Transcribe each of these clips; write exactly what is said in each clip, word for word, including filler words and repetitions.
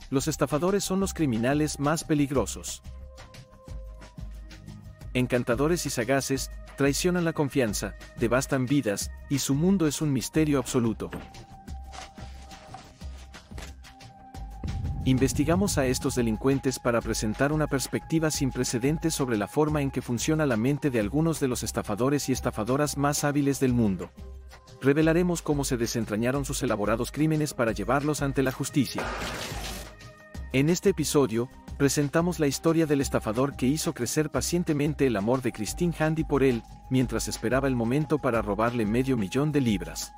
los estafadores son los criminales más peligrosos. Encantadores y sagaces, traicionan la confianza, devastan vidas, y su mundo es un misterio absoluto. Investigamos a estos delincuentes para presentar una perspectiva sin precedentes sobre la forma en que funciona la mente de algunos de los estafadores y estafadoras más hábiles del mundo. Revelaremos cómo se desentrañaron sus elaborados crímenes para llevarlos ante la justicia. En este episodio, presentamos la historia del estafador que hizo crecer pacientemente el amor de Christine Handy por él, mientras esperaba el momento para robarle medio millón de libras.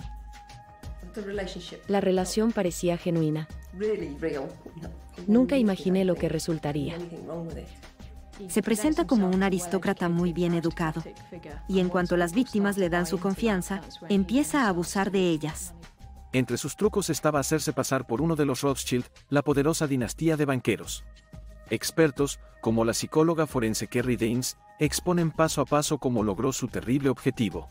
La relación parecía genuina. Nunca imaginé lo que resultaría. Se presenta como un aristócrata muy bien educado, y en cuanto las víctimas le dan su confianza, empieza a abusar de ellas. Entre sus trucos estaba hacerse pasar por uno de los Rothschild, la poderosa dinastía de banqueros. Expertos, como la psicóloga forense Kerry Danes, exponen paso a paso cómo logró su terrible objetivo.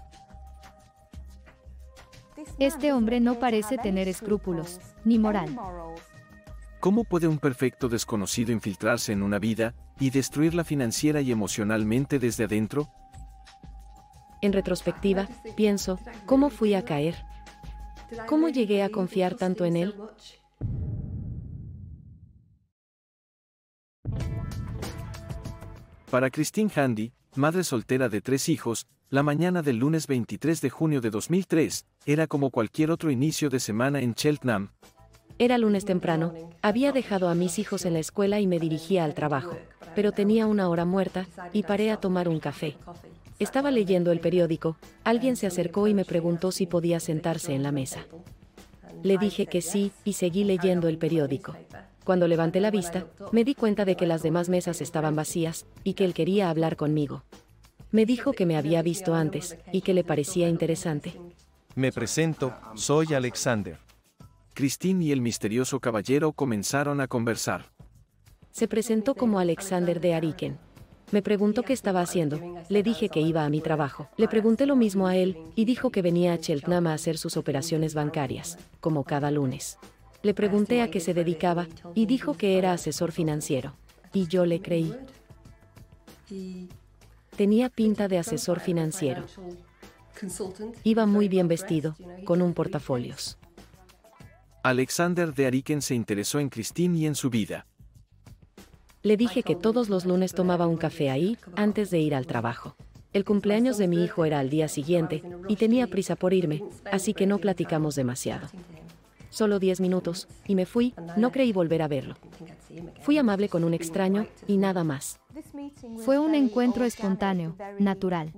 Este hombre no parece tener escrúpulos, ni moral. ¿Cómo puede un perfecto desconocido infiltrarse en una vida y destruirla financiera y emocionalmente desde adentro? En retrospectiva, pienso, ¿cómo fui a caer? ¿Cómo llegué a confiar tanto en él? Para Christine Handy, madre soltera de tres hijos, la mañana del lunes veintitrés de junio de dos mil tres, era como cualquier otro inicio de semana en Cheltenham. Era lunes temprano, había dejado a mis hijos en la escuela y me dirigía al trabajo, pero tenía una hora muerta, y paré a tomar un café. Estaba leyendo el periódico, alguien se acercó y me preguntó si podía sentarse en la mesa. Le dije que sí, y seguí leyendo el periódico. Cuando levanté la vista, me di cuenta de que las demás mesas estaban vacías, y que él quería hablar conmigo. Me dijo que me había visto antes, y que le parecía interesante. Me presento, soy Alexander. Christine y el misterioso caballero comenzaron a conversar. Se presentó como Alexander de Ariken. Me preguntó qué estaba haciendo, le dije que iba a mi trabajo. Le pregunté lo mismo a él, y dijo que venía a Cheltenham a hacer sus operaciones bancarias, como cada lunes. Le pregunté a qué se dedicaba, y dijo que era asesor financiero. Y yo le creí. Tenía pinta de asesor financiero. Iba muy bien vestido, con un portafolios. Alexander de Ariken se interesó en Christine y en su vida. Le dije que todos los lunes tomaba un café ahí, antes de ir al trabajo. El cumpleaños de mi hijo era al día siguiente, y tenía prisa por irme, así que no platicamos demasiado. Solo diez minutos, y me fui, no creí volver a verlo. Fui amable con un extraño, y nada más. Fue un encuentro espontáneo, natural.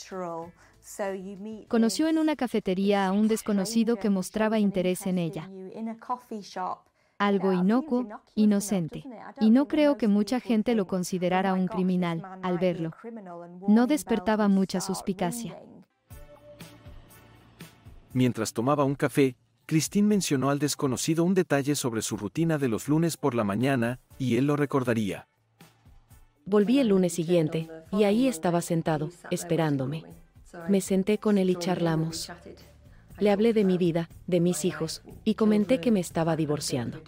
Conoció en una cafetería a un desconocido que mostraba interés en ella. Algo inocuo, inocente. Y no creo que mucha gente lo considerara un criminal, al verlo. No despertaba mucha suspicacia. Mientras tomaba un café, Christine mencionó al desconocido un detalle sobre su rutina de los lunes por la mañana, y él lo recordaría. Volví el lunes siguiente, y ahí estaba sentado, esperándome. Me senté con él y charlamos. Le hablé de mi vida, de mis hijos, y comenté que me estaba divorciando.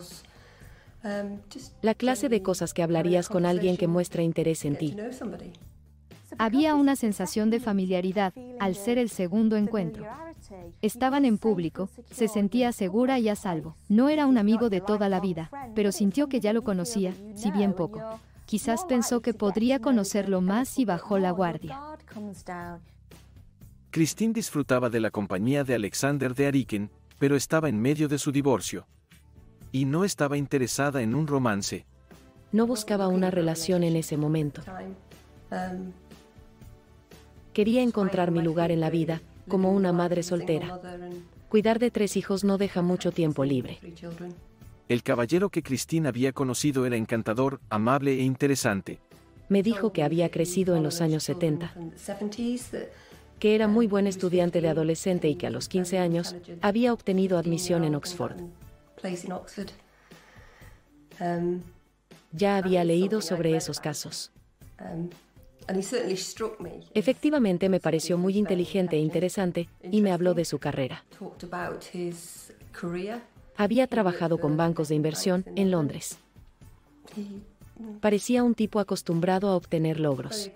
La clase de cosas que hablarías con alguien que muestra interés en ti. Había una sensación de familiaridad, al ser el segundo encuentro. Estaban en público, se sentía segura y a salvo. No era un amigo de toda la vida, pero sintió que ya lo conocía, si bien poco. Quizás pensó que podría conocerlo más y bajó la guardia. Christine disfrutaba de la compañía de Alexander de Ariken, pero estaba en medio de su divorcio. Y no estaba interesada en un romance. No buscaba una relación en ese momento. Quería encontrar mi lugar en la vida, como una madre soltera. Cuidar de tres hijos no deja mucho tiempo libre. El caballero que Christine había conocido era encantador, amable e interesante. Me dijo que había crecido en los años setenta. Que era muy buen estudiante de adolescente y que a los quince años había obtenido admisión en Oxford. Ya había leído sobre esos casos. Efectivamente me pareció muy inteligente e interesante, y me habló de su carrera. Había trabajado con bancos de inversión en Londres. Parecía un tipo acostumbrado a obtener logros.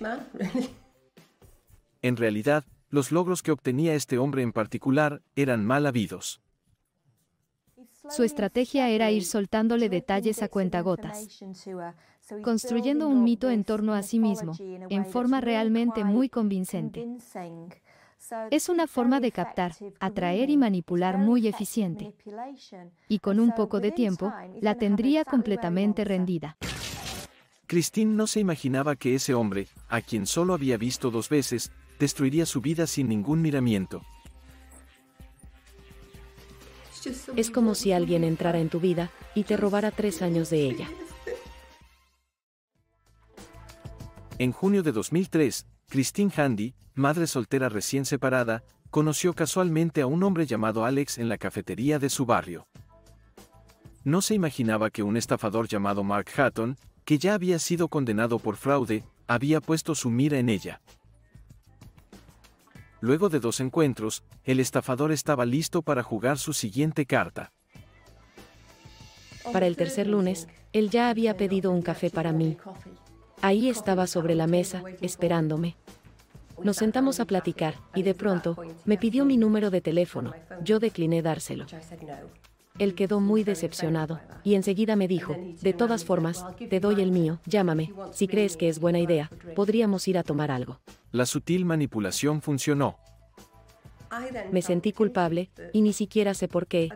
En realidad, los logros que obtenía este hombre en particular eran mal habidos. Su estrategia era ir soltándole detalles a cuentagotas, construyendo un mito en torno a sí mismo, en forma realmente muy convincente. Es una forma de captar, atraer y manipular muy eficiente. Y con un poco de tiempo, la tendría completamente rendida. Christine no se imaginaba que ese hombre, a quien solo había visto dos veces, destruiría su vida sin ningún miramiento. Es como si alguien entrara en tu vida y te robara tres años de ella. En junio de dos mil tres, Christine Handy, madre soltera recién separada, conoció casualmente a un hombre llamado Alex en la cafetería de su barrio. No se imaginaba que un estafador llamado Mark Hatton, que ya había sido condenado por fraude, había puesto su mira en ella. Luego de dos encuentros, el estafador estaba listo para jugar su siguiente carta. Para el tercer lunes, él ya había pedido un café para mí. Ahí estaba sobre la mesa, esperándome. Nos sentamos a platicar, y de pronto, me pidió mi número de teléfono. Yo decliné dárselo. Él quedó muy decepcionado, y enseguida me dijo, de todas formas, te doy el mío, llámame, si crees que es buena idea, podríamos ir a tomar algo. La sutil manipulación funcionó. Me sentí culpable, y ni siquiera sé por qué.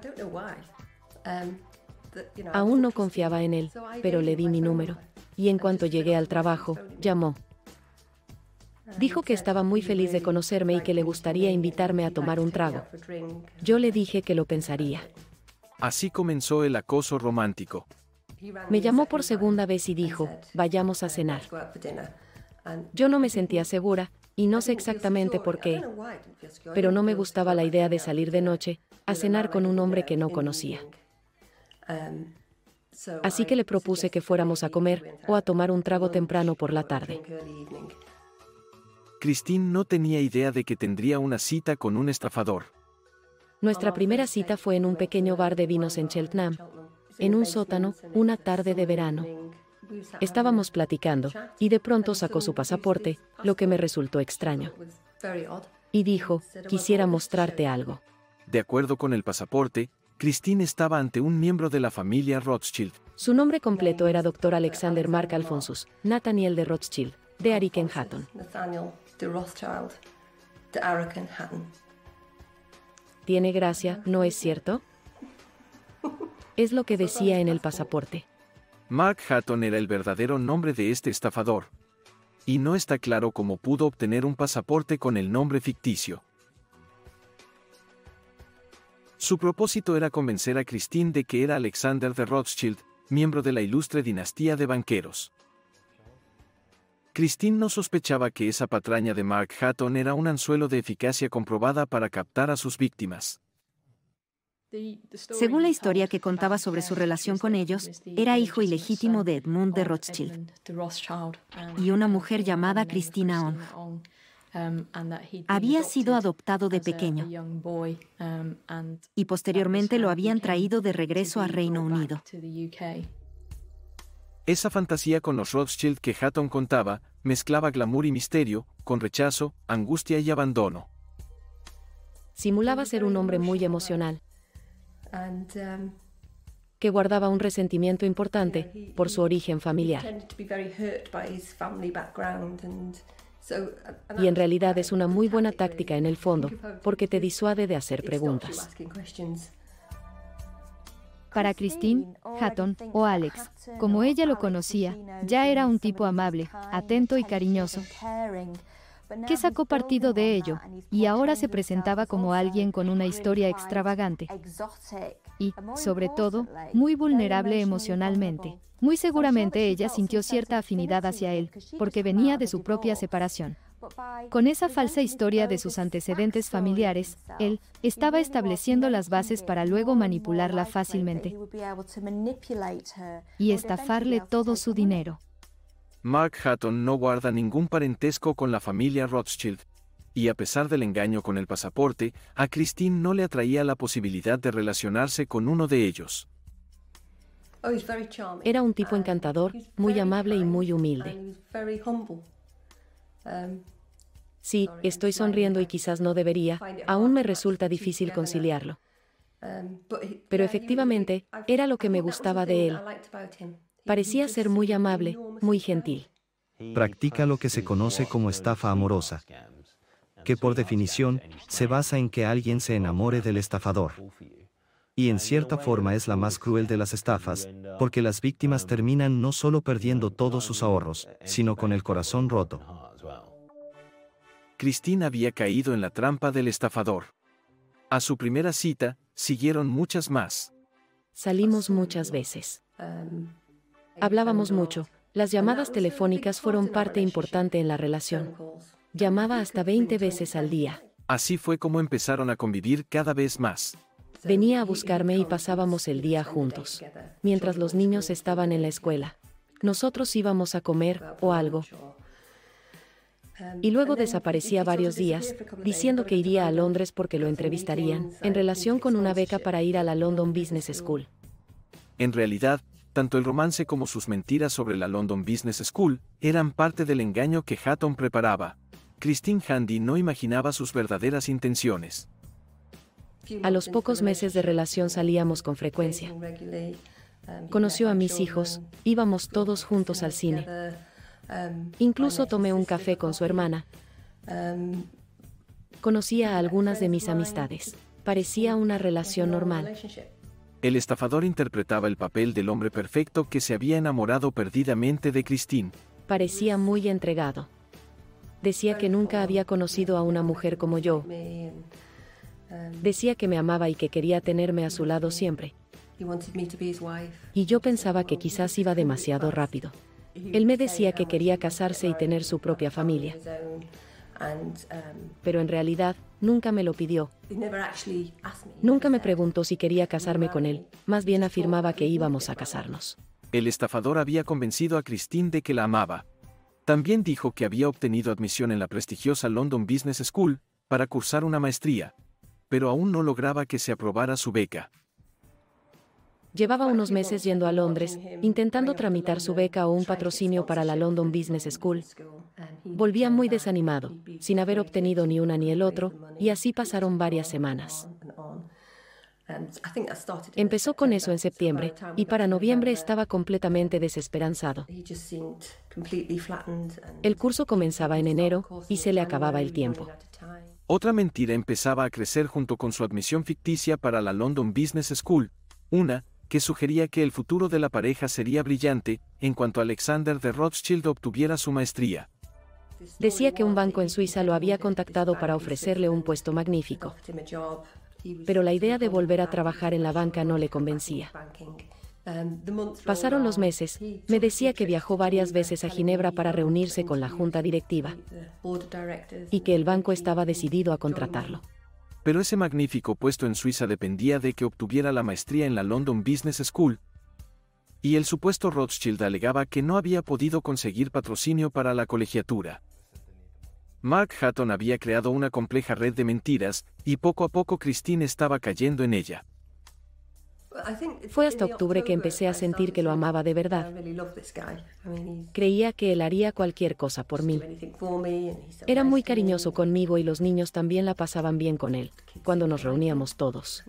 Aún no confiaba en él, pero le di mi número, y en cuanto llegué al trabajo, llamó. Dijo que estaba muy feliz de conocerme y que le gustaría invitarme a tomar un trago. Yo le dije que lo pensaría. Así comenzó el acoso romántico. Me llamó por segunda vez y dijo, vayamos a cenar. Yo no me sentía segura, y no sé exactamente por qué, pero no me gustaba la idea de salir de noche, a cenar con un hombre que no conocía. Así que le propuse que fuéramos a comer, o a tomar un trago temprano por la tarde. Christine no tenía idea de que tendría una cita con un estafador. Nuestra primera cita fue en un pequeño bar de vinos en Cheltenham, en un sótano, una tarde de verano. Estábamos platicando, y de pronto sacó su pasaporte, lo que me resultó extraño. Y dijo, quisiera mostrarte algo. De acuerdo con el pasaporte, Christine estaba ante un miembro de la familia Rothschild. Su nombre completo era doctor Alexander Mark Alphonsus, Nathaniel de Rothschild, de Arikenhatton. Tiene gracia, ¿no es cierto? Es lo que decía en el pasaporte. Mark Hatton era el verdadero nombre de este estafador. Y no está claro cómo pudo obtener un pasaporte con el nombre ficticio. Su propósito era convencer a Christine de que era Alexander de Rothschild, miembro de la ilustre dinastía de banqueros. Christine no sospechaba que esa patraña de Mark Hatton era un anzuelo de eficacia comprobada para captar a sus víctimas. Según la historia que contaba sobre su relación con ellos, era hijo ilegítimo de Edmund de Rothschild y una mujer llamada Christina Ong. Había sido adoptado de pequeño y posteriormente lo habían traído de regreso a Reino Unido. Esa fantasía con los Rothschild que Hatton contaba, mezclaba glamour y misterio, con rechazo, angustia y abandono. Simulaba ser un hombre muy emocional, que guardaba un resentimiento importante por su origen familiar. Y en realidad es una muy buena táctica en el fondo, porque te disuade de hacer preguntas. Para Christine, Hatton, o Alex, como ella lo conocía, ya era un tipo amable, atento y cariñoso, que sacó partido de ello, y ahora se presentaba como alguien con una historia extravagante y, sobre todo, muy vulnerable emocionalmente. Muy seguramente ella sintió cierta afinidad hacia él, porque venía de su propia separación. Con esa falsa historia de sus antecedentes familiares, él estaba estableciendo las bases para luego manipularla fácilmente y estafarle todo su dinero. Mark Hatton no guarda ningún parentesco con la familia Rothschild. y a pesar del engaño con el pasaporte, a Christine no le atraía la posibilidad de relacionarse con uno de ellos. Era un tipo encantador, muy amable y muy humilde. Sí, estoy sonriendo y quizás no debería, aún me resulta difícil conciliarlo. Pero efectivamente, era lo que me gustaba de él. Parecía ser muy amable, muy gentil. Practica lo que se conoce como estafa amorosa, que por definición, se basa en que alguien se enamore del estafador. Y en cierta forma es la más cruel de las estafas, porque las víctimas terminan no solo perdiendo todos sus ahorros, sino con el corazón roto. Christine había caído en la trampa del estafador. A su primera cita, siguieron muchas más. Salimos muchas veces. Hablábamos mucho. Las llamadas telefónicas fueron parte importante en la relación. Llamaba hasta veinte veces al día. Así fue como empezaron a convivir cada vez más. Venía a buscarme y pasábamos el día juntos, mientras los niños estaban en la escuela. Nosotros íbamos a comer o algo. Y luego desaparecía varios días, diciendo que iría a Londres porque lo entrevistarían, en relación con una beca para ir a la London Business School. En realidad, tanto el romance como sus mentiras sobre la London Business School eran parte del engaño que Hatton preparaba. Christine Handy no imaginaba sus verdaderas intenciones. A los pocos meses de relación salíamos con frecuencia. Conoció a mis hijos, íbamos todos juntos al cine. Incluso tomé un café con su hermana. Conocía a algunas de mis amistades. Parecía una relación normal. El estafador interpretaba el papel del hombre perfecto que se había enamorado perdidamente de Christine. Parecía muy entregado. Decía que nunca había conocido a una mujer como yo. Decía que me amaba y que quería tenerme a su lado siempre. Y yo pensaba que quizás iba demasiado rápido. Él me decía que quería casarse y tener su propia familia. Pero en realidad, nunca me lo pidió. Nunca me preguntó si quería casarme con él, más bien afirmaba que íbamos a casarnos. El estafador había convencido a Christine de que la amaba. También dijo que había obtenido admisión en la prestigiosa London Business School para cursar una maestría, pero aún no lograba que se aprobara su beca. Llevaba unos meses yendo a Londres, intentando tramitar su beca o un patrocinio para la London Business School. Volvía muy desanimado, sin haber obtenido ni una ni el otro, y así pasaron varias semanas. Empezó con eso en septiembre, y para noviembre estaba completamente desesperanzado. El curso comenzaba en enero, y se le acababa el tiempo. Otra mentira empezaba a crecer junto con su admisión ficticia para la London Business School, una que sugería que el futuro de la pareja sería brillante en cuanto Alexander de Rothschild obtuviera su maestría. Decía que un banco en Suiza lo había contactado para ofrecerle un puesto magnífico. Pero la idea de volver a trabajar en la banca no le convencía. Pasaron los meses, me decía que viajó varias veces a Ginebra para reunirse con la junta directiva y que el banco estaba decidido a contratarlo. Pero ese magnífico puesto en Suiza dependía de que obtuviera la maestría en la London Business School, y el supuesto Rothschild alegaba que no había podido conseguir patrocinio para la colegiatura. Mark Hatton había creado una compleja red de mentiras, y poco a poco Christine estaba cayendo en ella. Fue hasta octubre que empecé a sentir que lo amaba de verdad. Creía que él haría cualquier cosa por mí. Era muy cariñoso conmigo y los niños también la pasaban bien con él, cuando nos reuníamos todos.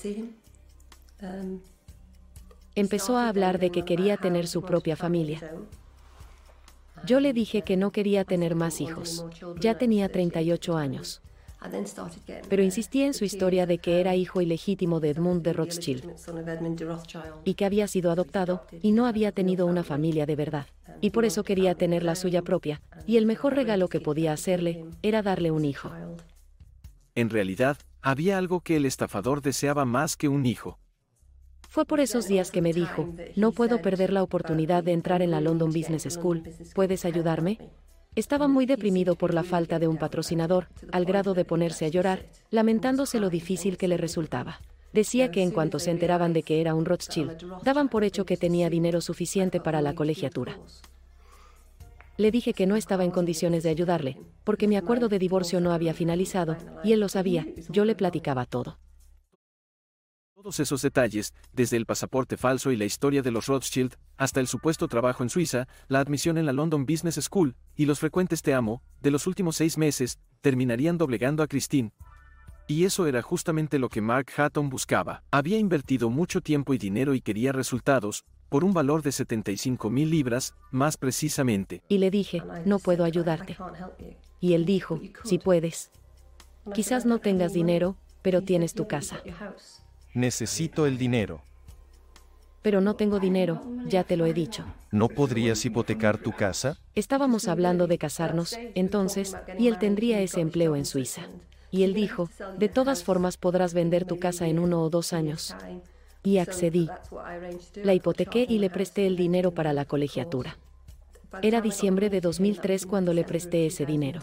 Empezó a hablar de que quería tener su propia familia. Yo le dije que no quería tener más hijos. Ya tenía treinta y ocho años. Pero insistía en su historia de que era hijo ilegítimo de Edmund de Rothschild y que había sido adoptado y no había tenido una familia de verdad. Y por eso quería tener la suya propia, y el mejor regalo que podía hacerle era darle un hijo. En realidad, había algo que el estafador deseaba más que un hijo. Fue por esos días que me dijo, no puedo perder la oportunidad de entrar en la London Business School, ¿puedes ayudarme? Estaba muy deprimido por la falta de un patrocinador, al grado de ponerse a llorar, lamentándose lo difícil que le resultaba. Decía que en cuanto se enteraban de que era un Rothschild, daban por hecho que tenía dinero suficiente para la colegiatura. Le dije que no estaba en condiciones de ayudarle, porque mi acuerdo de divorcio no había finalizado, y él lo sabía. Yo le platicaba todo. Todos esos detalles, desde el pasaporte falso y la historia de los Rothschild, hasta el supuesto trabajo en Suiza, la admisión en la London Business School, y los frecuentes te amo, de los últimos seis meses, terminarían doblegando a Christine. Y eso era justamente lo que Mark Hatton buscaba. Había invertido mucho tiempo y dinero y quería resultados, por un valor de setenta y cinco mil libras, más precisamente. Y le dije, no puedo ayudarte. Y él dijo, sí puedes. Quizás no tengas dinero, pero tienes tu casa. Necesito el dinero. Pero no tengo dinero, ya te lo he dicho. ¿No podrías hipotecar tu casa? Estábamos hablando de casarnos, entonces, y él tendría ese empleo en Suiza. Y él dijo, de todas formas podrás vender tu casa en uno o dos años. Y accedí. La hipotequé y le presté el dinero para la colegiatura. Era diciembre de dos mil tres cuando le presté ese dinero.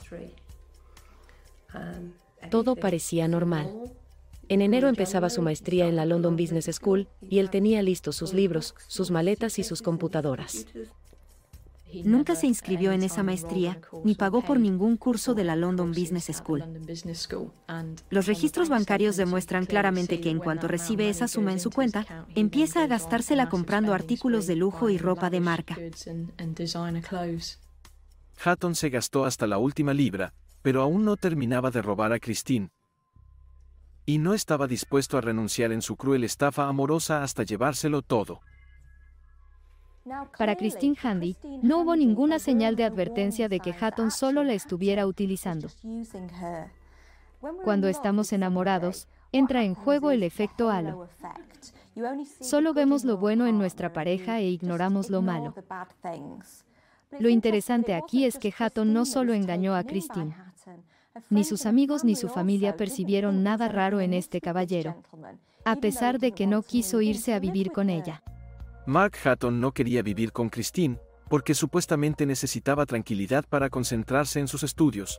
Todo parecía normal. En enero empezaba su maestría en la London Business School, y él tenía listos sus libros, sus maletas y sus computadoras. Nunca se inscribió en esa maestría, ni pagó por ningún curso de la London Business School. Los registros bancarios demuestran claramente que en cuanto recibe esa suma en su cuenta, empieza a gastársela comprando artículos de lujo y ropa de marca. Hatton se gastó hasta la última libra, pero aún no terminaba de robar a Christine. Y no estaba dispuesto a renunciar en su cruel estafa amorosa hasta llevárselo todo. Para Christine Handy, no hubo ninguna señal de advertencia de que Hatton solo la estuviera utilizando. Cuando estamos enamorados, entra en juego el efecto halo. Solo vemos lo bueno en nuestra pareja e ignoramos lo malo. Lo interesante aquí es que Hatton no solo engañó a Christine. Ni sus amigos ni su familia percibieron nada raro en este caballero, a pesar de que no quiso irse a vivir con ella. Mark Hatton no quería vivir con Christine, porque supuestamente necesitaba tranquilidad para concentrarse en sus estudios.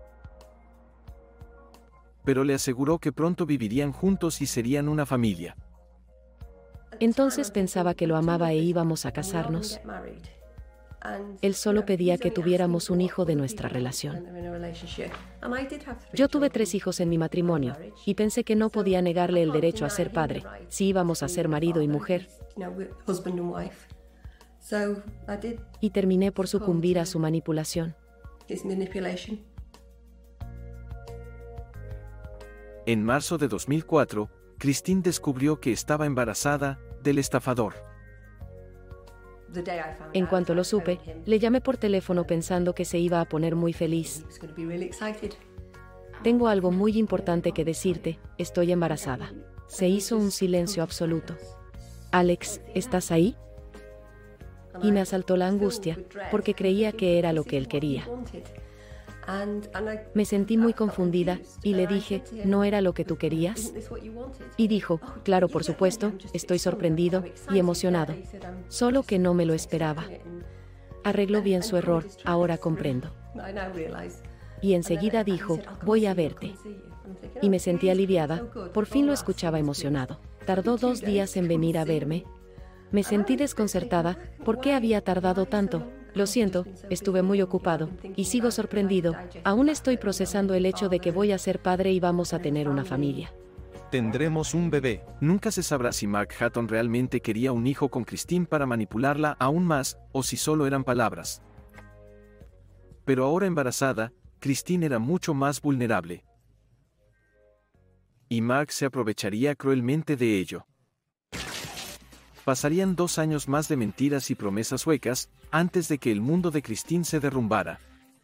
Pero le aseguró que pronto vivirían juntos y serían una familia. Entonces pensaba que lo amaba e íbamos a casarnos. Él solo pedía que tuviéramos un hijo de nuestra relación. Yo tuve tres hijos en mi matrimonio, y pensé que no podía negarle el derecho a ser padre, si íbamos a ser marido y mujer. Y terminé por sucumbir a su manipulación. En marzo de dos mil cuatro, Christine descubrió que estaba embarazada del estafador. En cuanto lo supe, le llamé por teléfono pensando que se iba a poner muy feliz. Tengo algo muy importante que decirte, estoy embarazada. Se hizo un silencio absoluto. Alex, ¿estás ahí? Y me asaltó la angustia, porque creía que era lo que él quería. Me sentí muy confundida, y le dije, ¿no era lo que tú querías? Y dijo, claro, por supuesto, estoy sorprendido y emocionado. Solo que no me lo esperaba. Arregló bien su error, ahora comprendo. Y enseguida dijo, voy a verte. Y me sentí aliviada, por fin lo escuchaba emocionado. Tardó dos días en venir a verme. Me sentí desconcertada, ¿por qué había tardado tanto? Lo siento, estuve muy ocupado, y sigo sorprendido, aún estoy procesando el hecho de que voy a ser padre y vamos a tener una familia. Tendremos un bebé. Nunca se sabrá si Mark Hatton realmente quería un hijo con Christine para manipularla aún más, o si solo eran palabras. Pero ahora embarazada, Christine era mucho más vulnerable. Y Mark se aprovecharía cruelmente de ello. Pasarían dos años más de mentiras y promesas huecas, antes de que el mundo de Christine se derrumbara.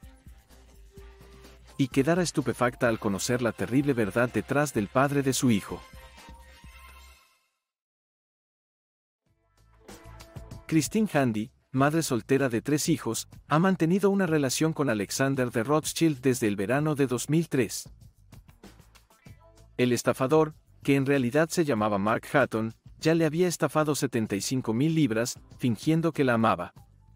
Y quedara estupefacta al conocer la terrible verdad detrás del padre de su hijo. Christine Handy, madre soltera de tres hijos, ha mantenido una relación con Alexander de Rothschild desde el verano de dos mil tres. El estafador, que en realidad se llamaba Mark Hatton, ya le había estafado setenta y cinco mil libras, fingiendo que la amaba.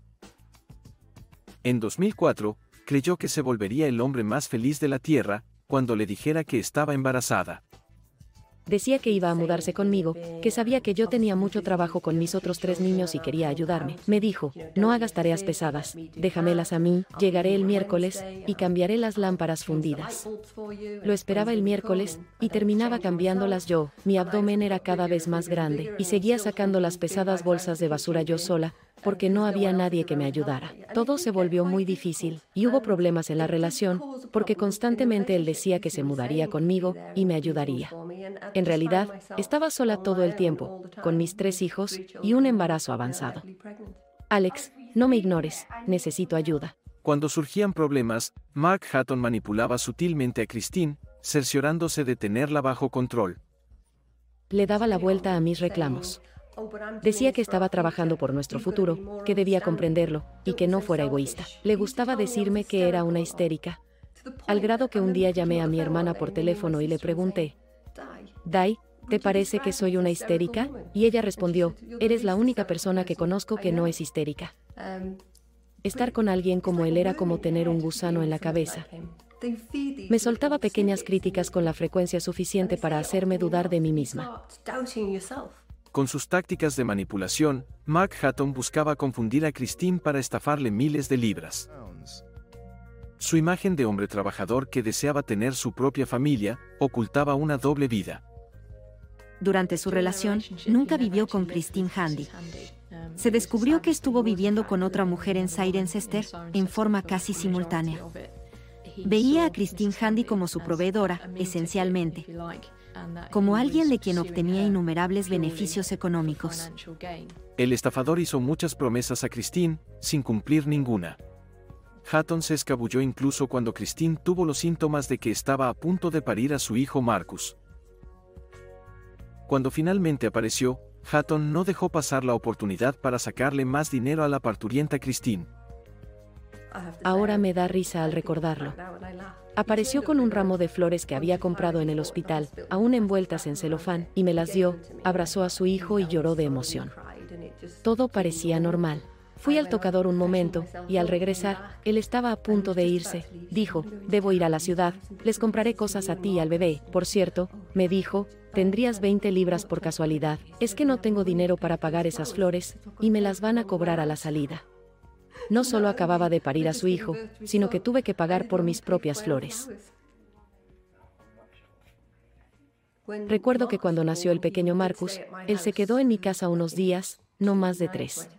En dos mil cuatro, creyó que se volvería el hombre más feliz de la tierra, cuando le dijera que estaba embarazada. Decía que iba a mudarse conmigo, que sabía que yo tenía mucho trabajo con mis otros tres niños y quería ayudarme. Me dijo, no hagas tareas pesadas, déjamelas a mí, llegaré el miércoles, y cambiaré las lámparas fundidas. Lo esperaba el miércoles, y terminaba cambiándolas yo. Mi abdomen era cada vez más grande, y seguía sacando las pesadas bolsas de basura yo sola, porque no había nadie que me ayudara. Todo se volvió muy difícil, y hubo problemas en la relación, porque constantemente él decía que se mudaría conmigo, y me ayudaría. En realidad, estaba sola todo el tiempo, con mis tres hijos, y un embarazo avanzado. Alex, no me ignores, necesito ayuda. Cuando surgían problemas, Mark Hutton manipulaba sutilmente a Christine, cerciorándose de tenerla bajo control. Le daba la vuelta a mis reclamos. Decía que estaba trabajando por nuestro futuro, que debía comprenderlo, y que no fuera egoísta. Le gustaba decirme que era una histérica, al grado que un día llamé a mi hermana por teléfono y le pregunté, Dai, ¿te parece que soy una histérica? Y ella respondió, eres la única persona que conozco que no es histérica. Estar con alguien como él era como tener un gusano en la cabeza. Me soltaba pequeñas críticas con la frecuencia suficiente para hacerme dudar de mí misma. Con sus tácticas de manipulación, Mark Hutton buscaba confundir a Christine para estafarle miles de libras. Su imagen de hombre trabajador que deseaba tener su propia familia, ocultaba una doble vida. Durante su relación, nunca vivió con Christine Handy. Se descubrió que estuvo viviendo con otra mujer en Cirencester, en forma casi simultánea. Veía a Christine Handy como su proveedora, esencialmente, como alguien de quien obtenía innumerables beneficios económicos. El estafador hizo muchas promesas a Christine, sin cumplir ninguna. Hutton se escabulló incluso cuando Christine tuvo los síntomas de que estaba a punto de parir a su hijo Marcus. Cuando finalmente apareció, Hutton no dejó pasar la oportunidad para sacarle más dinero a la parturienta Christine. Ahora me da risa al recordarlo. Apareció con un ramo de flores que había comprado en el hospital, aún envueltas en celofán, y me las dio, abrazó a su hijo y lloró de emoción. Todo parecía normal. Fui al tocador un momento, y al regresar, él estaba a punto de irse. Dijo, debo ir a la ciudad, les compraré cosas a ti y al bebé. Por cierto, me dijo, tendrías veinte libras por casualidad. Es que no tengo dinero para pagar esas flores, y me las van a cobrar a la salida. No solo acababa de parir a su hijo, sino que tuve que pagar por mis propias flores. Recuerdo que cuando nació el pequeño Marcus, él se quedó en mi casa unos días, no más de tres.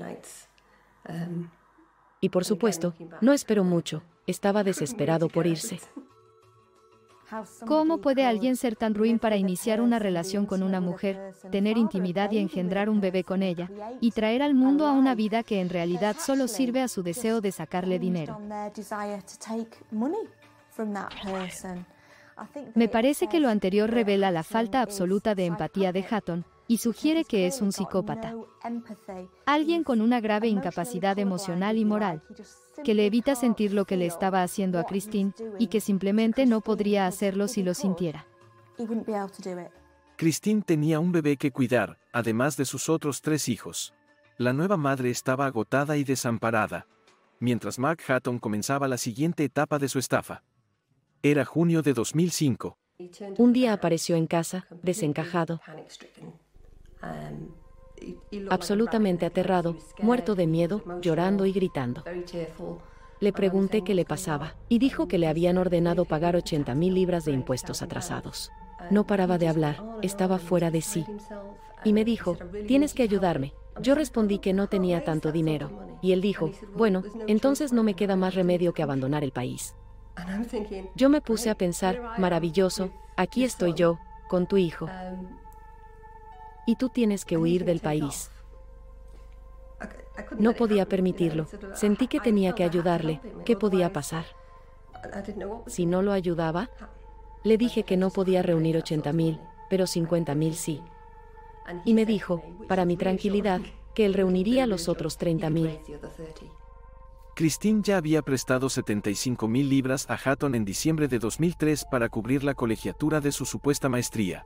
Y por supuesto, no esperó mucho, estaba desesperado por irse. ¿Cómo puede alguien ser tan ruin para iniciar una relación con una mujer, tener intimidad y engendrar un bebé con ella, y traer al mundo a una vida que en realidad solo sirve a su deseo de sacarle dinero? Me parece que lo anterior revela la falta absoluta de empatía de Hutton, y sugiere que es un psicópata. Alguien con una grave incapacidad emocional y moral, que le evita sentir lo que le estaba haciendo a Christine, y que simplemente no podría hacerlo si lo sintiera. Christine tenía un bebé que cuidar, además de sus otros tres hijos. La nueva madre estaba agotada y desamparada, mientras Mark Hutton comenzaba la siguiente etapa de su estafa. Era junio de dos mil cinco. Un día apareció en casa, desencajado, absolutamente aterrado, muerto de miedo, llorando y gritando. Le pregunté qué le pasaba, y dijo que le habían ordenado pagar ochenta mil libras de impuestos atrasados. No paraba de hablar, estaba fuera de sí. Y me dijo, tienes que ayudarme. Yo respondí que no tenía tanto dinero, y él dijo, bueno, entonces no me queda más remedio que abandonar el país. Yo me puse a pensar, maravilloso, aquí estoy yo, con tu hijo. Y tú tienes que huir del país. No podía permitirlo. Sentí que tenía que ayudarle. ¿Qué podía pasar? Si no lo ayudaba, le dije que no podía reunir ochenta mil, pero cincuenta mil sí. Y me dijo, para mi tranquilidad, que él reuniría los otros treinta mil. Christine ya había prestado setenta y cinco mil libras a Hutton en diciembre de dos mil tres para cubrir la colegiatura de su supuesta maestría.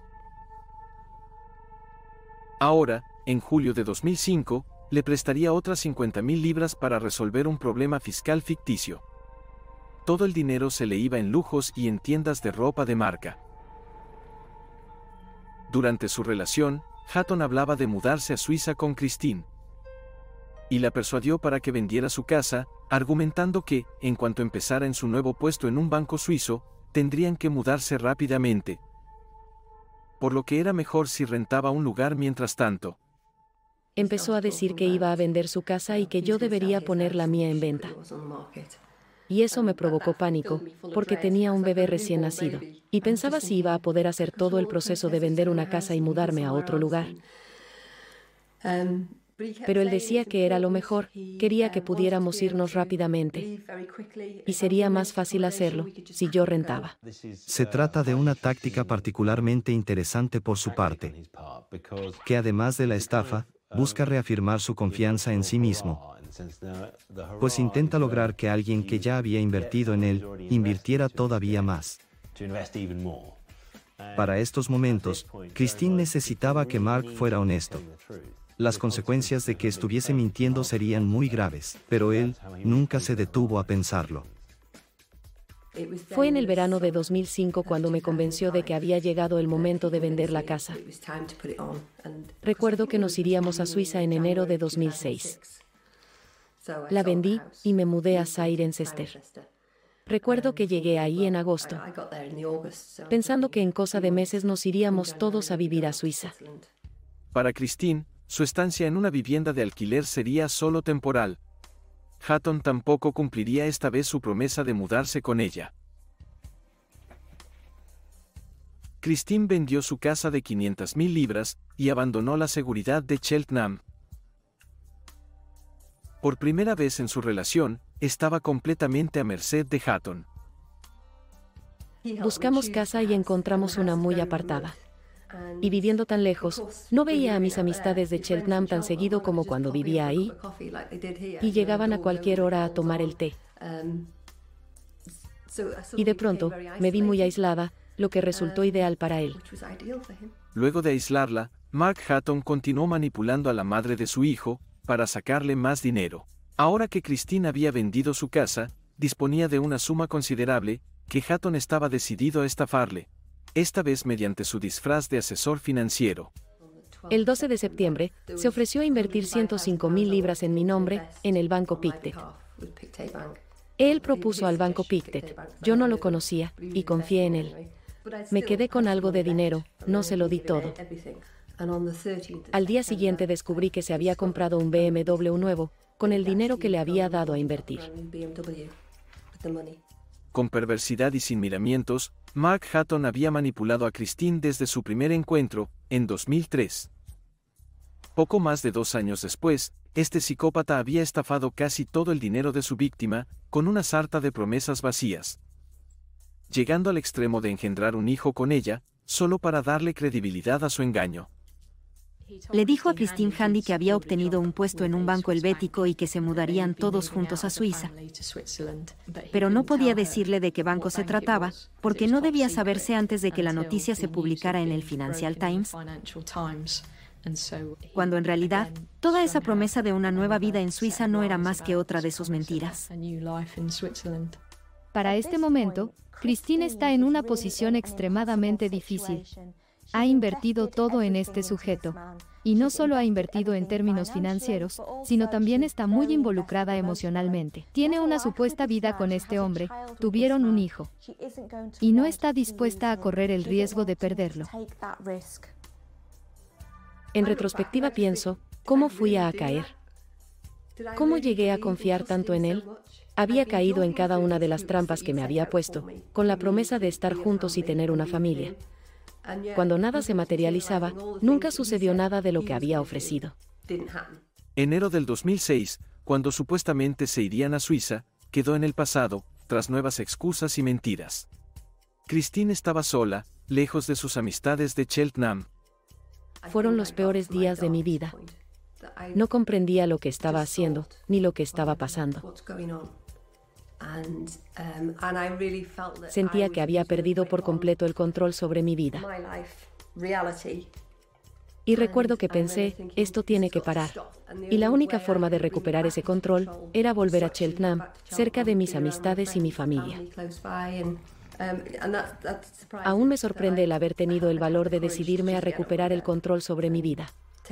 Ahora, en julio de dos mil cinco, le prestaría otras cincuenta mil libras para resolver un problema fiscal ficticio. Todo el dinero se le iba en lujos y en tiendas de ropa de marca. Durante su relación, Hatton hablaba de mudarse a Suiza con Christine. Y la persuadió para que vendiera su casa, argumentando que, en cuanto empezara en su nuevo puesto en un banco suizo, tendrían que mudarse rápidamente. Por lo que era mejor si rentaba un lugar mientras tanto. Empezó a decir que iba a vender su casa y que yo debería poner la mía en venta. Y eso me provocó pánico, porque tenía un bebé recién nacido, y pensaba si iba a poder hacer todo el proceso de vender una casa y mudarme a otro lugar. Pero él decía que era lo mejor, quería que pudiéramos irnos rápidamente. Y sería más fácil hacerlo si yo rentaba. Se trata de una táctica particularmente interesante por su parte, que además de la estafa, busca reafirmar su confianza en sí mismo, pues intenta lograr que alguien que ya había invertido en él, invirtiera todavía más. Para estos momentos, Christine necesitaba que Mark fuera honesto. Las consecuencias de que estuviese mintiendo serían muy graves, pero él nunca se detuvo a pensarlo. Fue en el verano de dos mil cinco cuando me convenció de que había llegado el momento de vender la casa. Recuerdo que nos iríamos a Suiza en enero de dos mil seis. La vendí y me mudé a Cirencester. Recuerdo que llegué ahí en agosto, pensando que en cosa de meses nos iríamos todos a vivir a Suiza. Para Christine, su estancia en una vivienda de alquiler sería solo temporal. Hatton tampoco cumpliría esta vez su promesa de mudarse con ella. Christine vendió su casa de quinientas mil libras y abandonó la seguridad de Cheltenham. Por primera vez en su relación, estaba completamente a merced de Hatton. Buscamos casa y encontramos una muy apartada. Y viviendo tan lejos, no veía a mis amistades de Cheltenham tan seguido como cuando vivía ahí, y llegaban a cualquier hora a tomar el té. Y de pronto, me vi muy aislada, lo que resultó ideal para él. Luego de aislarla, Mark Hatton continuó manipulando a la madre de su hijo, para sacarle más dinero. Ahora que Christine había vendido su casa, disponía de una suma considerable, que Hatton estaba decidido a estafarle. Esta vez mediante su disfraz de asesor financiero. El doce de septiembre, se ofreció a invertir ciento cinco mil libras en mi nombre, en el Banco Pictet. Él propuso al Banco Pictet, yo no lo conocía, y confié en él. Me quedé con algo de dinero, no se lo di todo. Al día siguiente descubrí que se había comprado un B M W nuevo, con el dinero que le había dado a invertir. Con perversidad y sin miramientos, Mark Hatton había manipulado a Christine desde su primer encuentro, en dos mil tres. Poco más de dos años después, este psicópata había estafado casi todo el dinero de su víctima, con una sarta de promesas vacías, llegando al extremo de engendrar un hijo con ella, solo para darle credibilidad a su engaño. Le dijo a Christine Handy que había obtenido un puesto en un banco helvético y que se mudarían todos juntos a Suiza. Pero no podía decirle de qué banco se trataba, porque no debía saberse antes de que la noticia se publicara en el Financial Times, cuando en realidad, toda esa promesa de una nueva vida en Suiza no era más que otra de sus mentiras. Para este momento, Christine está en una posición extremadamente difícil. Ha invertido todo en este sujeto. Y no solo ha invertido en términos financieros, sino también está muy involucrada emocionalmente. Tiene una supuesta vida con este hombre, tuvieron un hijo. Y no está dispuesta a correr el riesgo de perderlo. En retrospectiva pienso, ¿cómo fui a caer? ¿Cómo llegué a confiar tanto en él? Había caído en cada una de las trampas que me había puesto, con la promesa de estar juntos y tener una familia. Cuando nada se materializaba, nunca sucedió nada de lo que había ofrecido. Enero del dos mil seis, cuando supuestamente se irían a Suiza, quedó en el pasado, tras nuevas excusas y mentiras. Christine estaba sola, lejos de sus amistades de Cheltenham. Fueron los peores días de mi vida. No comprendía lo que estaba haciendo, ni lo que estaba pasando. Sentía que había perdido por completo el control sobre mi vida. Y recuerdo que pensé, esto tiene que parar. Y la única forma de recuperar ese control era volver a Cheltenham, cerca de mis amistades y mi familia. Aún me sorprende el haber tenido el valor de decidirme a recuperar el control sobre mi vida.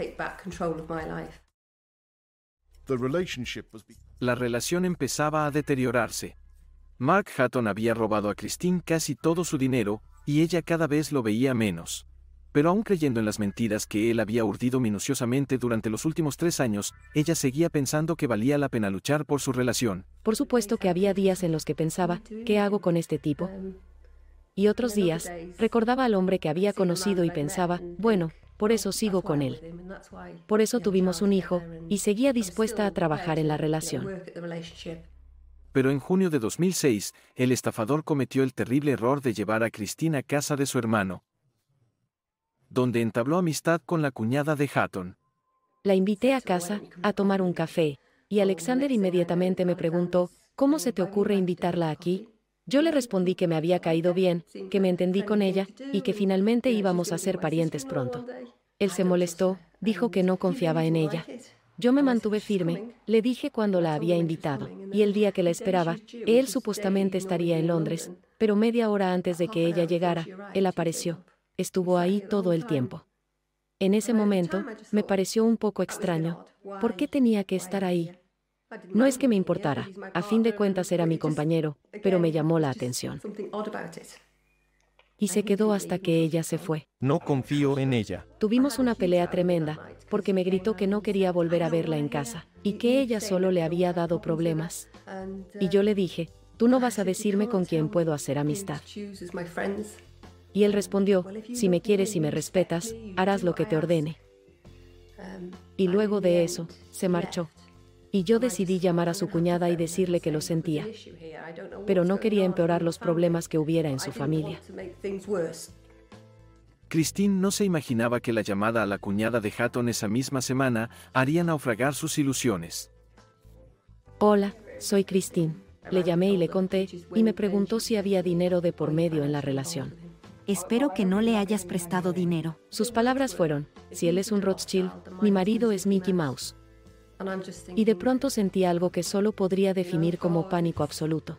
La relación empezaba a deteriorarse. Mark Hutton había robado a Christine casi todo su dinero, y ella cada vez lo veía menos. Pero aún creyendo en las mentiras que él había urdido minuciosamente durante los últimos tres años, ella seguía pensando que valía la pena luchar por su relación. Por supuesto que había días en los que pensaba, ¿qué hago con este tipo? Y otros días, recordaba al hombre que había conocido y pensaba, bueno, por eso sigo con él. Por eso tuvimos un hijo, y seguía dispuesta a trabajar en la relación. Pero en junio de dos mil seis, el estafador cometió el terrible error de llevar a Christine a casa de su hermano, donde entabló amistad con la cuñada de Hutton. La invité a casa, a tomar un café, y Alexander inmediatamente me preguntó, ¿cómo se te ocurre invitarla aquí? Yo le respondí que me había caído bien, que me entendí con ella, y que finalmente íbamos a ser parientes pronto. Él se molestó, dijo que no confiaba en ella. Yo me mantuve firme, le dije cuando la había invitado, y el día que la esperaba, él supuestamente estaría en Londres, pero media hora antes de que ella llegara, él apareció. Estuvo ahí todo el tiempo. En ese momento, me pareció un poco extraño. ¿Por qué tenía que estar ahí? No es que me importara, a fin de cuentas era mi compañero, pero me llamó la atención. Y se quedó hasta que ella se fue. No confío en ella. Tuvimos una pelea tremenda, porque me gritó que no quería volver a verla en casa, y que ella solo le había dado problemas. Y yo le dije, tú no vas a decirme con quién puedo hacer amistad. Y él respondió, si me quieres y me respetas, harás lo que te ordene. Y luego de eso, se marchó. Y yo decidí llamar a su cuñada y decirle que lo sentía. Pero no quería empeorar los problemas que hubiera en su familia. Christine no se imaginaba que la llamada a la cuñada de Hutton esa misma semana haría naufragar sus ilusiones. Hola, soy Christine. Le llamé y le conté, y me preguntó si había dinero de por medio en la relación. Espero que no le hayas prestado dinero. Sus palabras fueron, si él es un Rothschild, mi marido es Mickey Mouse. Y de pronto sentí algo que solo podría definir como pánico absoluto.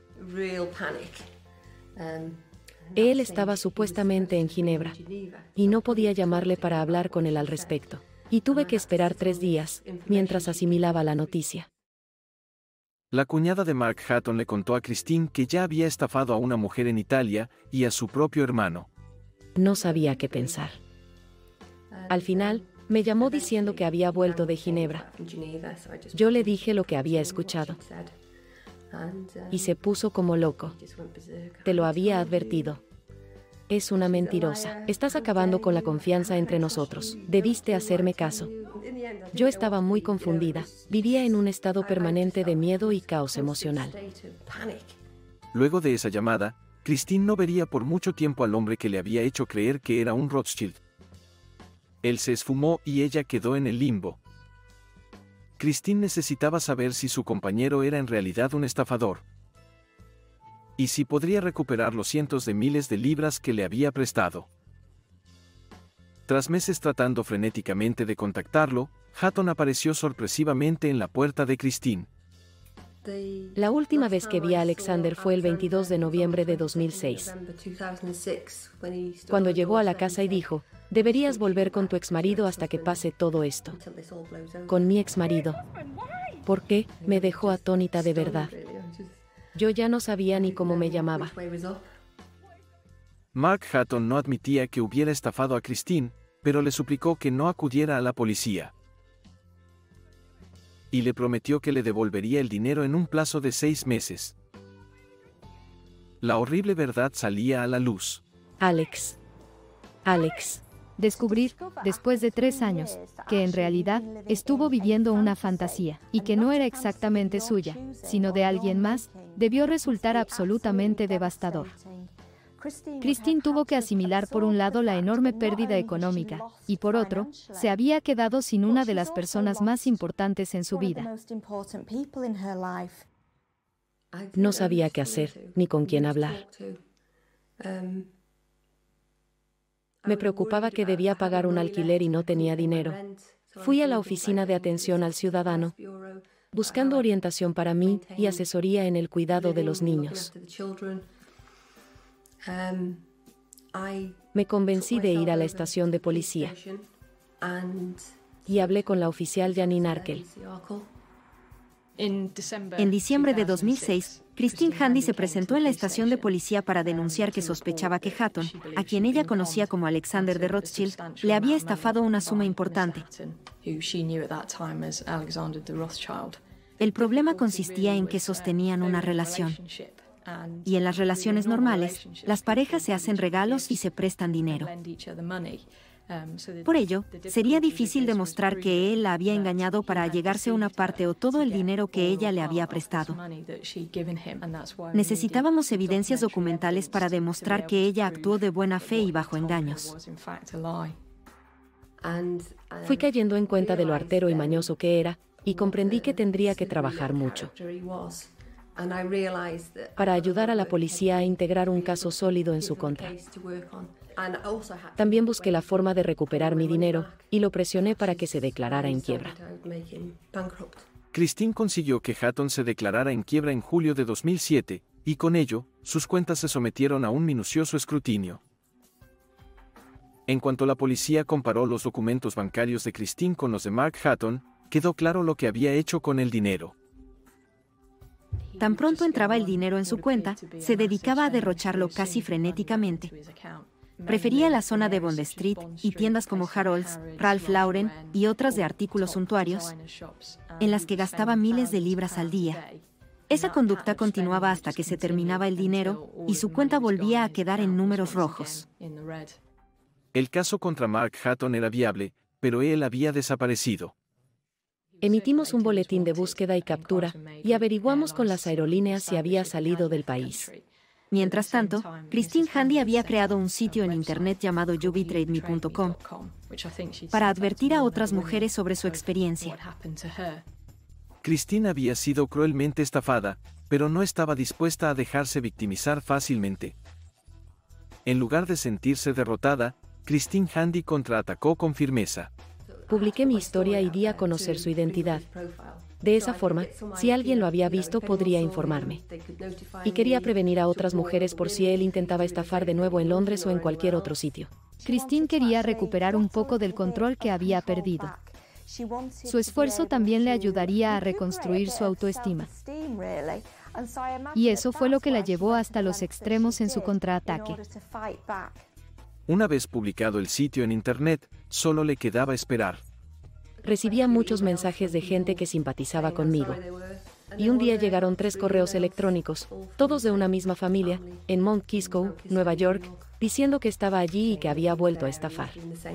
Él estaba supuestamente en Ginebra, y no podía llamarle para hablar con él al respecto. Y tuve que esperar tres días, mientras asimilaba la noticia. La cuñada de Mark Hutton le contó a Christine que ya había estafado a una mujer en Italia y a su propio hermano. No sabía qué pensar. Al final, me llamó diciendo que había vuelto de Ginebra. Yo le dije lo que había escuchado. Y se puso como loco. Te lo había advertido. Es una mentirosa. Estás acabando con la confianza entre nosotros. Debiste hacerme caso. Yo estaba muy confundida. Vivía en un estado permanente de miedo y caos emocional. Luego de esa llamada, Christine no vería por mucho tiempo al hombre que le había hecho creer que era un Rothschild. Él se esfumó y ella quedó en el limbo. Christine necesitaba saber si su compañero era en realidad un estafador. Y si podría recuperar los cientos de miles de libras que le había prestado. Tras meses tratando frenéticamente de contactarlo, Hutton apareció sorpresivamente en la puerta de Christine. La última vez que vi a Alexander fue el veintidós de noviembre de dos mil seis. Cuando llegó a la casa y dijo, deberías volver con tu exmarido hasta que pase todo esto. Con mi exmarido. ¿Por qué? Me dejó atónita de verdad. Yo ya no sabía ni cómo me llamaba. Mark Hutton no admitía que hubiera estafado a Christine, pero le suplicó que no acudiera a la policía. Y le prometió que le devolvería el dinero en un plazo de seis meses. La horrible verdad salía a la luz. Alex. Alex. Descubrir, después de tres años, que en realidad estuvo viviendo una fantasía, y que no era exactamente suya, sino de alguien más, debió resultar absolutamente devastador. Christine tuvo que asimilar por un lado la enorme pérdida económica, y por otro, se había quedado sin una de las personas más importantes en su vida. No sabía qué hacer, ni con quién hablar. Me preocupaba que debía pagar un alquiler y no tenía dinero. Fui a la oficina de atención al ciudadano, buscando orientación para mí y asesoría en el cuidado de los niños. Me convencí de ir a la estación de policía y hablé con la oficial Janine Arkel. En diciembre de dos mil seis, Christine Handy se presentó en la estación de policía para denunciar que sospechaba que Hatton, a quien ella conocía como Alexander de Rothschild, le había estafado una suma importante. El problema consistía en que sostenían una relación. Y en las relaciones normales, las parejas se hacen regalos y se prestan dinero. Por ello, sería difícil demostrar que él la había engañado para allegarse una parte o todo el dinero que ella le había prestado. Necesitábamos evidencias documentales para demostrar que ella actuó de buena fe y bajo engaños. Fui cayendo en cuenta de lo artero y mañoso que era, y comprendí que tendría que trabajar mucho para ayudar a la policía a integrar un caso sólido en su contra. También busqué la forma de recuperar mi dinero, y lo presioné para que se declarara en quiebra. Christine consiguió que Hatton se declarara en quiebra en julio de dos mil siete, y con ello, sus cuentas se sometieron a un minucioso escrutinio. En cuanto la policía comparó los documentos bancarios de Christine con los de Mark Hatton, quedó claro lo que había hecho con el dinero. Tan pronto entraba el dinero en su cuenta, se dedicaba a derrocharlo casi frenéticamente. Prefería la zona de Bond Street y tiendas como Harrods, Ralph Lauren y otras de artículos suntuarios, en las que gastaba miles de libras al día. Esa conducta continuaba hasta que se terminaba el dinero y su cuenta volvía a quedar en números rojos. El caso contra Mark Hatton era viable, pero él había desaparecido. Emitimos un boletín de búsqueda y captura, y averiguamos con las aerolíneas si había salido del país. Mientras tanto, Christine Handy había creado un sitio en internet llamado you betrayed me punto com para advertir a otras mujeres sobre su experiencia. Christine había sido cruelmente estafada, pero no estaba dispuesta a dejarse victimizar fácilmente. En lugar de sentirse derrotada, Christine Handy contraatacó con firmeza. Publiqué mi historia y di a conocer su identidad. De esa forma, si alguien lo había visto, podría informarme. Y quería prevenir a otras mujeres por si él intentaba estafar de nuevo en Londres o en cualquier otro sitio. Christine quería recuperar un poco del control que había perdido. Su esfuerzo también le ayudaría a reconstruir su autoestima. Y eso fue lo que la llevó hasta los extremos en su contraataque. Una vez publicado el sitio en internet, solo le quedaba esperar. Recibía muchos mensajes de gente que simpatizaba conmigo. Y un día llegaron tres correos electrónicos, todos de una misma familia, en Mount Kisco, Nueva York, diciendo que estaba allí y que había vuelto a estafar.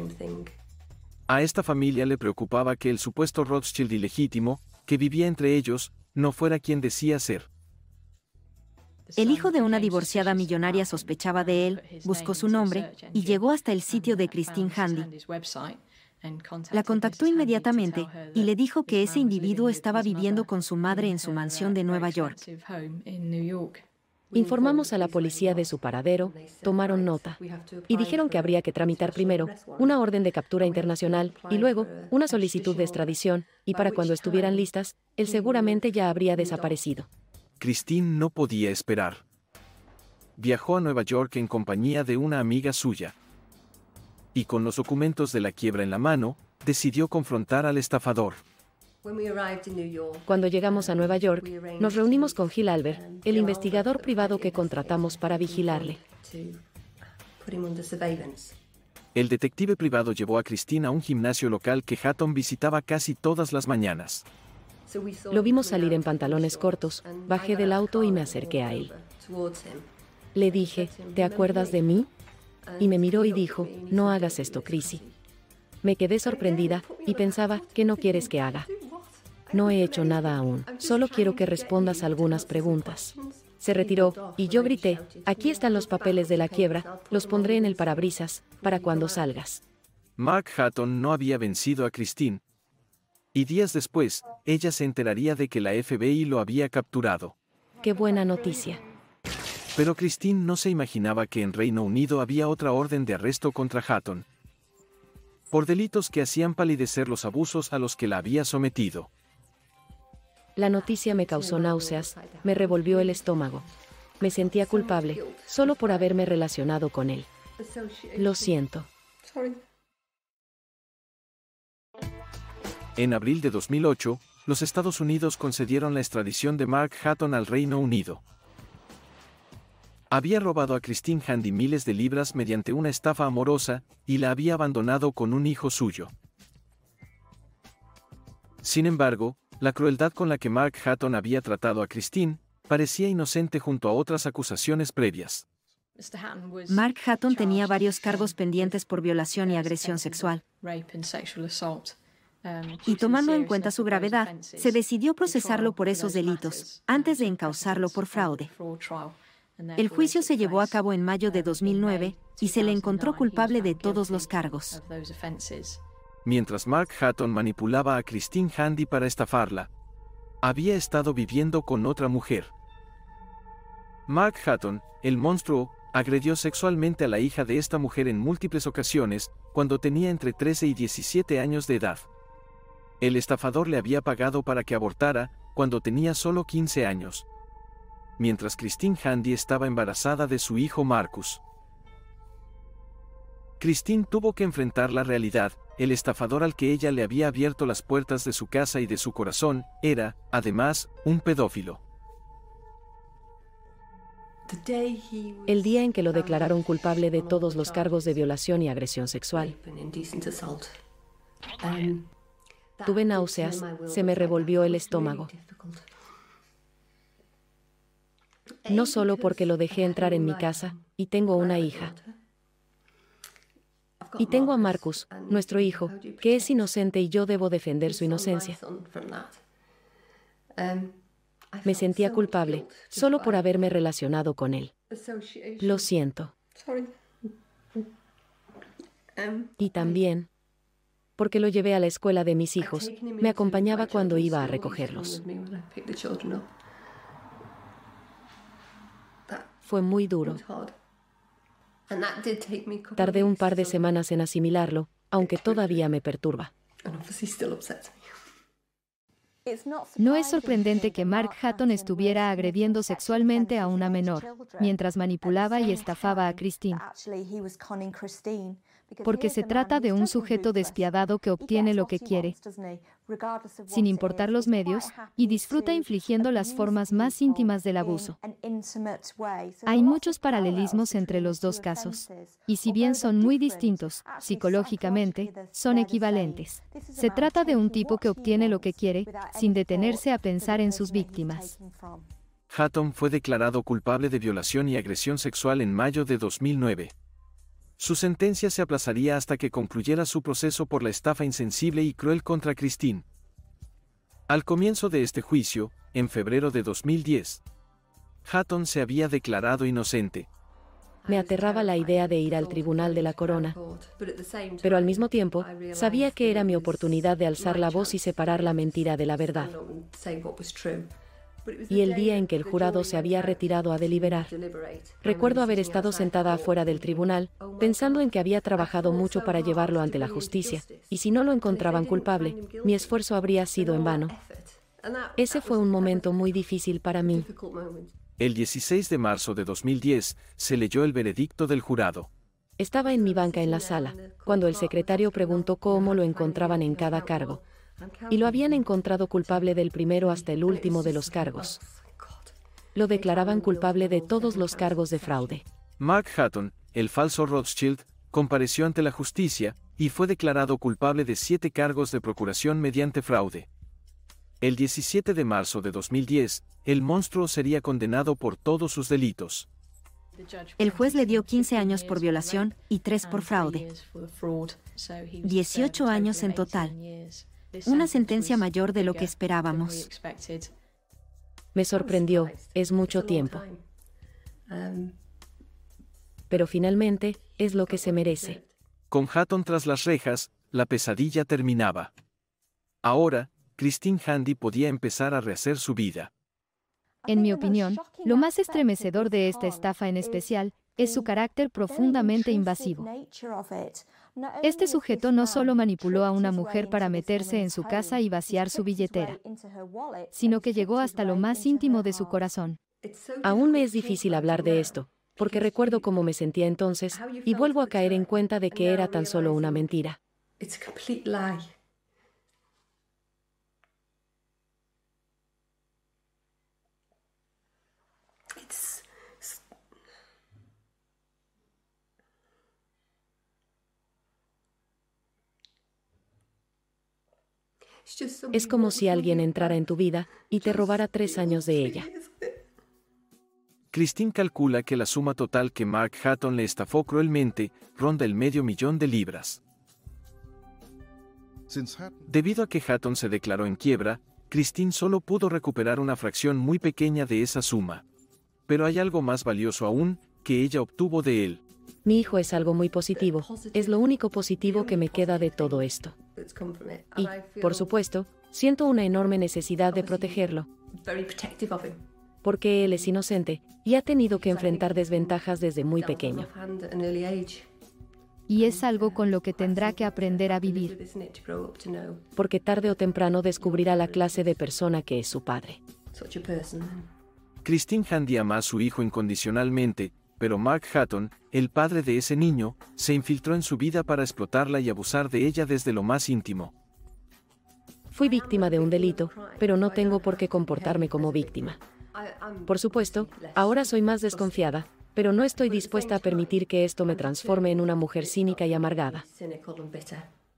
A esta familia le preocupaba que el supuesto Rothschild ilegítimo, que vivía entre ellos, no fuera quien decía ser. El hijo de una divorciada millonaria sospechaba de él, buscó su nombre y llegó hasta el sitio de Christine Handy. La contactó inmediatamente y le dijo que ese individuo estaba viviendo con su madre en su mansión de Nueva York. Informamos a la policía de su paradero, tomaron nota y dijeron que habría que tramitar primero una orden de captura internacional y luego una solicitud de extradición, y para cuando estuvieran listas, él seguramente ya habría desaparecido. Christine no podía esperar. Viajó a Nueva York en compañía de una amiga suya. Y con los documentos de la quiebra en la mano, decidió confrontar al estafador. Cuando llegamos a Nueva York, nos reunimos con Gil Albert, el investigador privado que contratamos para vigilarle. El detective privado llevó a Christine a un gimnasio local que Hatton visitaba casi todas las mañanas. Lo vimos salir en pantalones cortos, bajé del auto y me acerqué a él. Le dije, ¿te acuerdas de mí? Y me miró y dijo, no hagas esto, Chrissy. Me quedé sorprendida, y pensaba, ¿qué no quieres que haga? No he hecho nada aún, solo quiero que respondas algunas preguntas. Se retiró, y yo grité, aquí están los papeles de la quiebra, los pondré en el parabrisas, para cuando salgas. Mark Hatton no había vencido a Christine. Y días después, ella se enteraría de que la F B I lo había capturado. ¡Qué buena noticia! Pero Christine no se imaginaba que en Reino Unido había otra orden de arresto contra Hatton, por delitos que hacían palidecer los abusos a los que la había sometido. La noticia me causó náuseas, me revolvió el estómago. Me sentía culpable, solo por haberme relacionado con él. Lo siento. En abril de dos mil ocho, los Estados Unidos concedieron la extradición de Mark Hutton al Reino Unido. Había robado a Christine Handy miles de libras mediante una estafa amorosa, y la había abandonado con un hijo suyo. Sin embargo, la crueldad con la que Mark Hutton había tratado a Christine parecía inocente junto a otras acusaciones previas. Mark Hutton tenía varios cargos pendientes por violación y agresión sexual. Y tomando en cuenta su gravedad, se decidió procesarlo por esos delitos, antes de encausarlo por fraude. El juicio se llevó a cabo en mayo de dos mil nueve, y se le encontró culpable de todos los cargos. Mientras Mark Hutton manipulaba a Christine Handy para estafarla, había estado viviendo con otra mujer. Mark Hutton, el monstruo, agredió sexualmente a la hija de esta mujer en múltiples ocasiones, cuando tenía entre trece y diecisiete años de edad. El estafador le había pagado para que abortara, cuando tenía solo quince años. Mientras Christine Handy estaba embarazada de su hijo Marcus. Christine tuvo que enfrentar la realidad. El estafador al que ella le había abierto las puertas de su casa y de su corazón, era, además, un pedófilo. El día en que lo declararon culpable de todos los cargos de violación y agresión sexual, tuve náuseas, se me revolvió el estómago. No solo porque lo dejé entrar en mi casa, y tengo una hija. Y tengo a Marcus, nuestro hijo, que es inocente y yo debo defender su inocencia. Me sentía culpable, solo por haberme relacionado con él. Lo siento. Y también, porque lo llevé a la escuela de mis hijos, me acompañaba cuando iba a recogerlos. Fue muy duro. Tardé un par de semanas en asimilarlo, aunque todavía me perturba. No es sorprendente que Mark Hutton estuviera agrediendo sexualmente a una menor, mientras manipulaba y estafaba a Christine. Porque se trata de un sujeto despiadado que obtiene lo que quiere, sin importar los medios, y disfruta infligiendo las formas más íntimas del abuso. Hay muchos paralelismos entre los dos casos, y si bien son muy distintos, psicológicamente, son equivalentes. Se trata de un tipo que obtiene lo que quiere, sin detenerse a pensar en sus víctimas. Hutton fue declarado culpable de violación y agresión sexual en mayo de dos mil nueve. Su sentencia se aplazaría hasta que concluyera su proceso por la estafa insensible y cruel contra Christine. Al comienzo de este juicio, en febrero de dos mil diez, Hutton se había declarado inocente. Me aterraba la idea de ir al tribunal de la corona, pero al mismo tiempo, sabía que era mi oportunidad de alzar la voz y separar la mentira de la verdad. Y el día en que el jurado se había retirado a deliberar, recuerdo haber estado sentada afuera del tribunal, pensando en que había trabajado mucho para llevarlo ante la justicia, y si no lo encontraban culpable, mi esfuerzo habría sido en vano. Ese fue un momento muy difícil para mí. El dieciséis de marzo de dos mil diez, se leyó el veredicto del jurado. Estaba en mi banca en la sala, cuando el secretario preguntó cómo lo encontraban en cada cargo. Y lo habían encontrado culpable del primero hasta el último de los cargos. Lo declaraban culpable de todos los cargos de fraude. Mark Hutton, el falso Rothschild, compareció ante la justicia, y fue declarado culpable de siete cargos de procuración mediante fraude. El diecisiete de marzo de dos mil diez, el monstruo sería condenado por todos sus delitos. El juez le dio quince años por violación y tres por fraude. dieciocho años en total. Una sentencia mayor de lo que esperábamos. Me sorprendió, es mucho tiempo. Pero finalmente, es lo que se merece. Con Hutton tras las rejas, la pesadilla terminaba. Ahora, Christine Handy podía empezar a rehacer su vida. En mi opinión, lo más estremecedor de esta estafa en especial es su carácter profundamente invasivo. Este sujeto no solo manipuló a una mujer para meterse en su casa y vaciar su billetera, sino que llegó hasta lo más íntimo de su corazón. Aún me es difícil hablar de esto, porque recuerdo cómo me sentía entonces, y vuelvo a caer en cuenta de que era tan solo una mentira. Es como si alguien entrara en tu vida y te robara tres años de ella. Christine calcula que la suma total que Mark Hatton le estafó cruelmente ronda el medio millón de libras. Debido a que Hatton se declaró en quiebra, Christine solo pudo recuperar una fracción muy pequeña de esa suma. Pero hay algo más valioso aún, que ella obtuvo de él. Mi hijo es algo muy positivo, es lo único positivo que me queda de todo esto. Y, por supuesto, siento una enorme necesidad de protegerlo. Porque él es inocente, y ha tenido que enfrentar desventajas desde muy pequeño. Y es algo con lo que tendrá que aprender a vivir. Porque tarde o temprano descubrirá la clase de persona que es su padre. Christine Handy ama a su hijo incondicionalmente, pero Mark Hatton, el padre de ese niño, se infiltró en su vida para explotarla y abusar de ella desde lo más íntimo. Fui víctima de un delito, pero no tengo por qué comportarme como víctima. Por supuesto, ahora soy más desconfiada, pero no estoy dispuesta a permitir que esto me transforme en una mujer cínica y amargada.